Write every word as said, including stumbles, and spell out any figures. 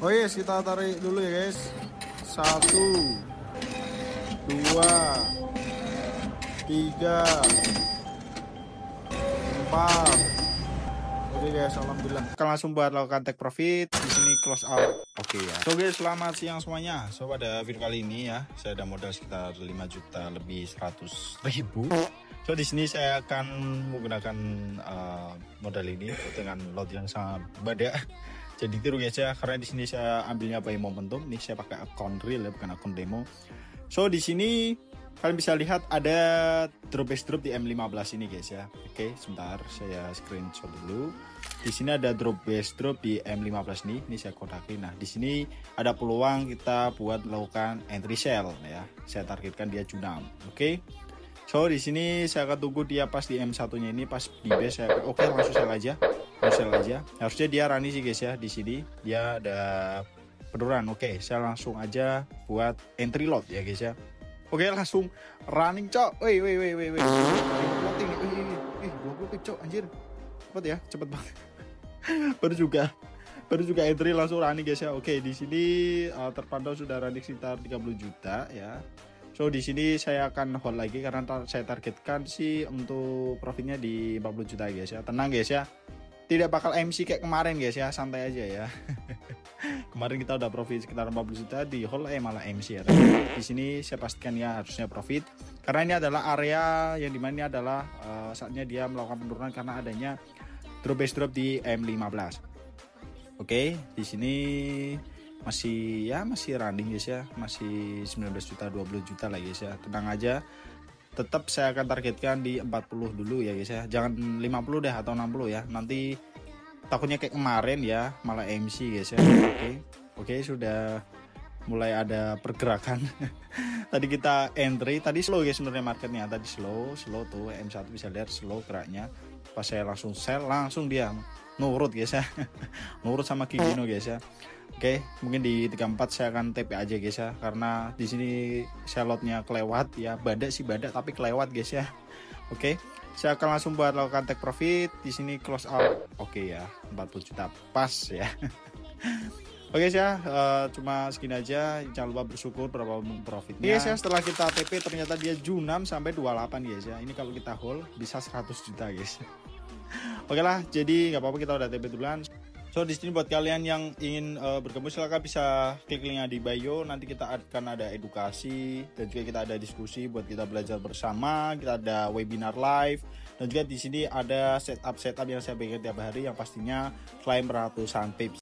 Oh yes, kita tarik dulu ya guys. Satu, dua, tiga, empat. Oke guys, alhamdulillah. Kita langsung buat lakukan take profit. Di sini close out. Oke ya. So guys, selamat siang semuanya. So pada video kali ini ya, saya ada modal sekitar lima juta lebih seratus ribu. So di sini saya akan menggunakan uh, modal ini dengan lot yang sangat badak. Jadi tiru guys ya, karena di sini saya ambilnya by momentum. Ini saya pakai akun real ya, bukan akun demo. So di sini kalian bisa lihat ada drop base drop di M lima belas ini guys ya. Oke, sebentar saya screenshot dulu. Di sini ada drop base drop di M lima belas nih. Ini saya kodakin. Nah, di sini ada peluang kita buat melakukan entry sell ya. Saya targetkan dia junam. Oke. So di sini saya akan tunggu dia pas di M satu-nya ini, pas di base saya akan, oke langsung sell aja. Langsung sell aja. Harusnya dia running sih guys ya. Di sini dia ada penurunan. Oke, saya langsung aja buat entry lot ya guys ya. Oke, langsung running cok. Woi woi woi woi woi. Loading nih. Wih, wih, dua puluh cok anjir. Cepet ya, cepet banget. baru juga baru juga entry langsung running guys ya. Oke, di sini uh, terpantau sudah running sekitar tiga puluh juta ya. So di sini saya akan hold lagi karena tar saya targetkan sih untuk profitnya di empat puluh juta guys ya. Tenang guys ya. Tidak bakal M C kayak kemarin guys ya, santai aja ya. Kemarin kita udah profit sekitar empat puluh juta di hold, eh malah M C ya. Di sini saya pastikan ya harusnya profit karena ini adalah area yang dimana ini adalah uh, saatnya dia melakukan penurunan karena adanya drop base drop di M lima belas. Oke, di sini masih ya masih running guys ya, masih sembilan belas juta, dua puluh juta lah guys ya. Tenang aja. Tetap saya akan targetkan di empat puluh dulu ya guys ya. Jangan lima puluh deh atau enam puluh ya. Nanti takutnya kayak kemarin ya, malah M C guys ya. Oke. Oke, sudah mulai ada pergerakan. Tadi kita entry, tadi slow guys sebenarnya marketnya. Tadi slow, slow tuh M satu bisa lihat slow geraknya. Pas saya langsung sell, langsung dia nurut guys ya. Nurut sama Kigino guys ya. Oke, mungkin di tiga puluh empat saya akan T P aja guys ya, karena di sini selotnya kelewat ya, badak sih badak tapi kelewat guys ya. Oke, saya akan langsung buat lakukan take profit di sini close out. Oke ya, empat puluh juta pas ya. Oke ya, uh, cuma segini aja. Jangan lupa bersyukur berapa profitnya. Yes ya, setelah kita T P ternyata dia junam sampai dua puluh delapan guys ya. Ini kalau kita hold bisa seratus juta guys. Oke lah, jadi nggak apa-apa kita udah T P duluan. So di sini buat kalian yang ingin uh, bergabung silahkan bisa klik linknya di bio. Nanti kita akan ada edukasi dan juga kita ada diskusi buat kita belajar bersama. Kita ada webinar live dan juga di sini ada setup setup yang saya berikan tiap hari yang pastinya klaim ratusan pips.